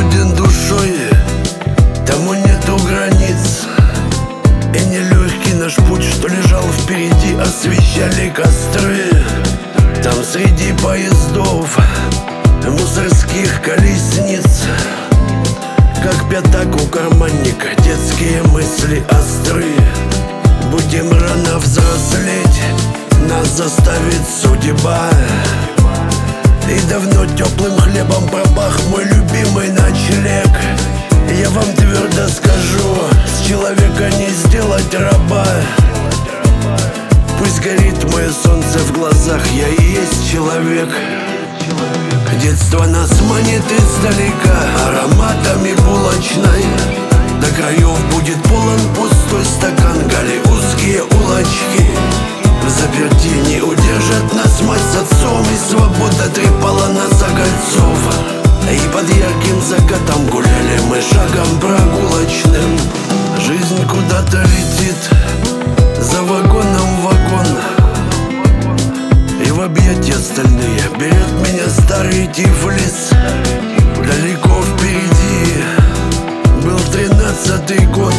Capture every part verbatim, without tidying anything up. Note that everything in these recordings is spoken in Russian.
свободен душой, тому нету границ. И нелегкий наш путь, что лежал впереди, освещали костры. Там среди поездов, мусорских колесниц, как пятак у карманника, детские мысли остры. Будем рано взрослеть, нас заставит судьба. И давно теплым хлебом пропах мой любимый ночлег. Я вам твердо скажу, с человека не сделать раба. Пусть горит мое солнце в глазах, я и есть человек. Детство нас манит издалека ароматами булочной. До краев будет полон пустой стакан, гали узкие улочки. В заперти не удержат нас мать с отцом, и свобода трепала нас огольцов. И под ярким закатом гуляли мы шагом прогулочным. Жизнь куда-то летит, за вагоном вагон, и в объятия стальные берет меня старый Тифлис. Далеко впереди был тринадцатый год.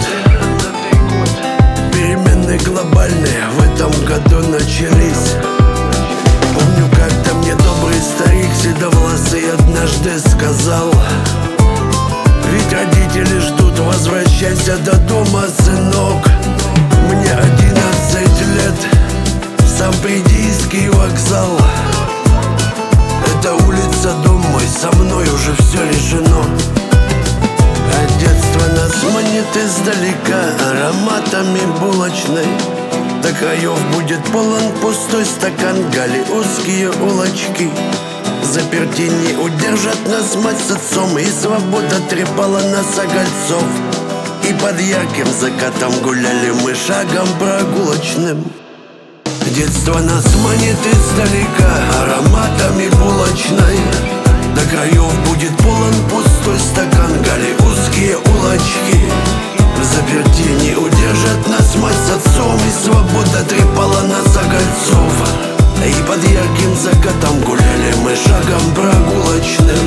Перемены глобальные в этом году начались. Помню, как-то мне добрый старик седовласый однажды сказал: ведь родители ждут, возвращайся до дома, сынок. Мне одиннадцать лет, сам Придийский вокзал. Это улица, дом мой, со мной уже все решено. А детство нас манит издалека ароматами булочной. До краев будет полон пустой стакан, гали узкие улочки. Заперти не удержат нас мать с отцом, и свобода трепала нас огольцов. И под ярким закатом гуляли мы шагом прогулочным. Детство нас манит издалека ароматами булочной. До краев будет полон пустой стакан, гали узкие улочки. В заперти не удержат нас мать с отцом, и свобода трепала нас огольцов. И под ярким закатом гуляли мы шагом прогулочным.